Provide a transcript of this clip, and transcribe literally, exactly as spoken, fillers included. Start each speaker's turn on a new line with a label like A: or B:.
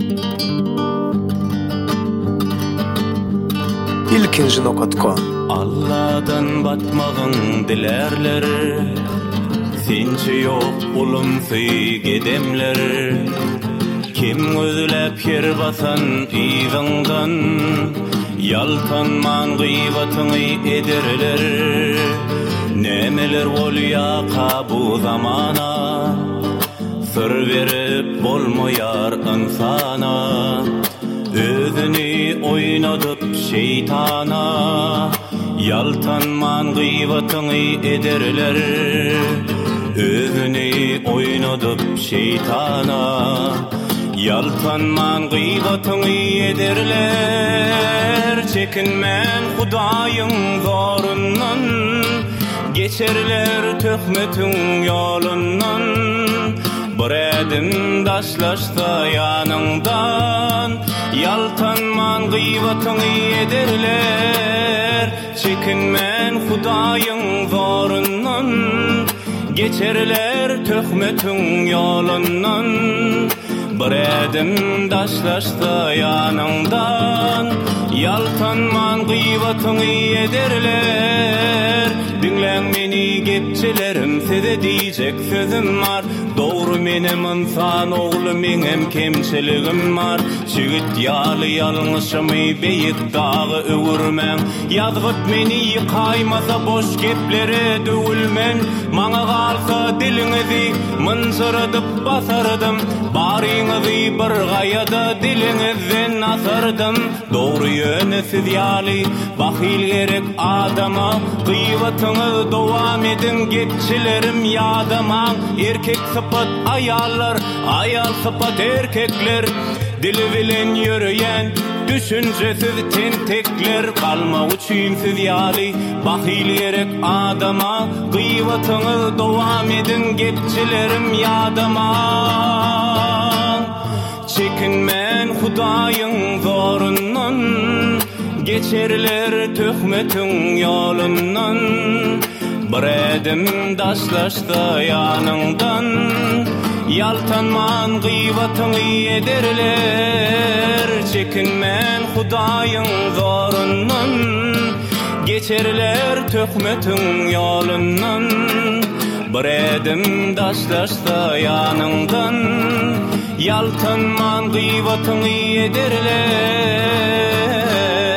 A: İlkinji nokatko
B: Allah'dan batmağın dilerler Sençe yok ulum süy gedemler Kim özlep yer basan iğdandan Yaltanman gıybatıны ederler Nemeler olya bu zamana Sır verip bolmoyar insana Özünü oynadıp şeytana Yaltanman gıybatıны ederler Özünü oynadıp şeytana Yaltanman gıybatıны ederler Çekinmen Hudaýyň zorundan Geçerler töhmetün yolundan Bir edim daşlaşsa yanыңdan Yaltanman gıybatyny ederler Çekinmen Hudaýyň zorundan Geçerler töhmetün yolundan Bir edim daşlaşsa yanыңdan Yaltanman gıybatyny ederler Dinlen meni gepçelerim size diýjek sözüm var Doğru menem insan oğlu menem kemçiligim var Şigit ýaly ýalňyşymy beýik dagy öwürmen Ýazgyp meni ýykaýmasa boş geplere döwülmen Maňa galsa diliňizi mınjyradyp basardım Baryňyzy bir gaýada diliňizden asardım Doğru ýöne siz ýaly bahyl gerek adama Gıybatyňyz dowam edin gepçilerim ýadama Erkek sıpat ayallar, ayal sıpat erkekler Dili bilen yürüyen, düşüncesiz tentekler Kalmak üçin siz ýaly bahyl gerek adama Gıybatyňyz dowam edin gepçilerim ýadama Çekinmen Hudaýyň zorundan Geçerler töhmetün yolundan Bir edim daşlaşsa yanыңdan Yaltanman gıybatyny ederler Çekinmen Hudaýyň zorundan Geçerler töhmetün yolundan Bir edim daşlaşsa yanыңdan Yaltanman gıybatyny ederler